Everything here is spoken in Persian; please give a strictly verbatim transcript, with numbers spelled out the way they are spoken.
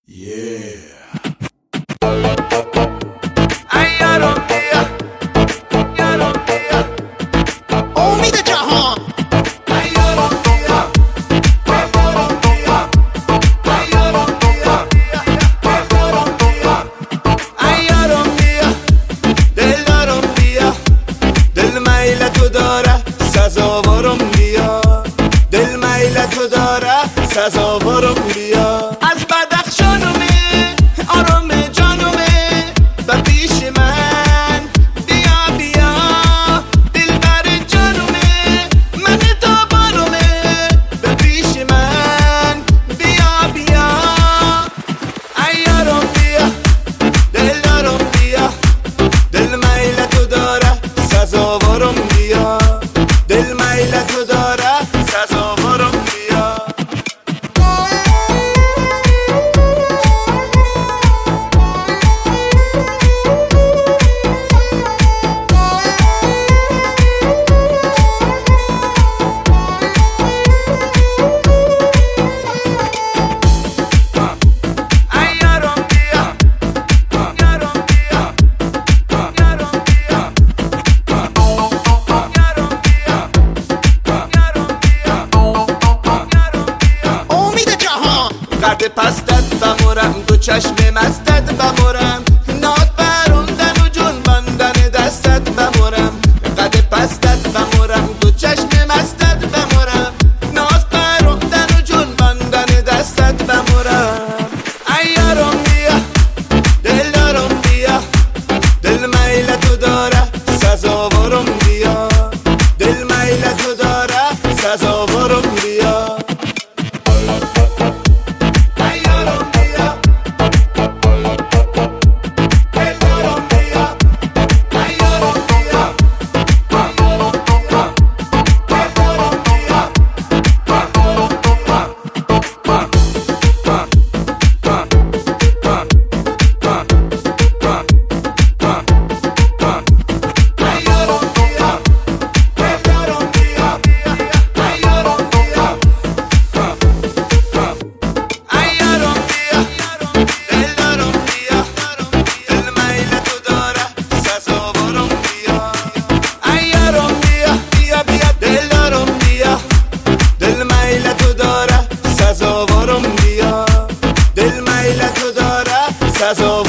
سزاوارم بیا دل میل تو داره سزاوارم بیا از بدخشانومه آرام جانومه و پیش من بیا بیا دل بر جانومه من تابانومه و پیش من بیا بیا ایارم بیا دل دارم بیا دل میل تو داره سزاوارم بیا دل میل تو داره سزاوارم بیا قد پستت بمورم دو چشم مستت بمورم ناد بروندن و جنباندن دستت بمورم قد پستت بمورم دو چشم مستت بمورم ناد بروندن و جنباندن دستت بمورم ایارم بیا دل دارم بیا دل میل تو داره سزاوارم بیا دل میل تو داره سزاوارم بیا سزاوارم بیا دل میل تو داره سزاوارم